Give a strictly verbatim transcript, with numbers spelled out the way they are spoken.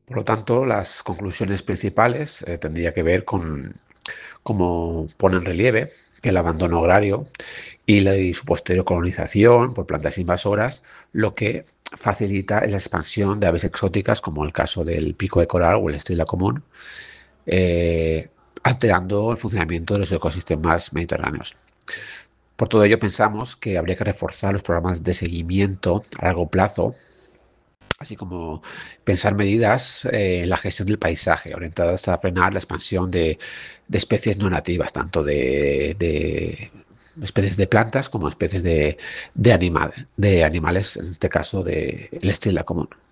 Por lo tanto, las conclusiones principales eh, tendría que ver con cómo pone en relieve que el abandono agrario y, la, y su posterior colonización por plantas invasoras, lo que facilita la expansión de aves exóticas, como el caso del pico de coral o el estrella común, eh, alterando el funcionamiento de los ecosistemas mediterráneos. Por todo ello, pensamos que habría que reforzar los programas de seguimiento a largo plazo, así como pensar medidas eh, en la gestión del paisaje, orientadas a frenar la expansión de, de especies no nativas, tanto de, de, especies de plantas como especies de, de, animal, de animales, en este caso de el estilo común.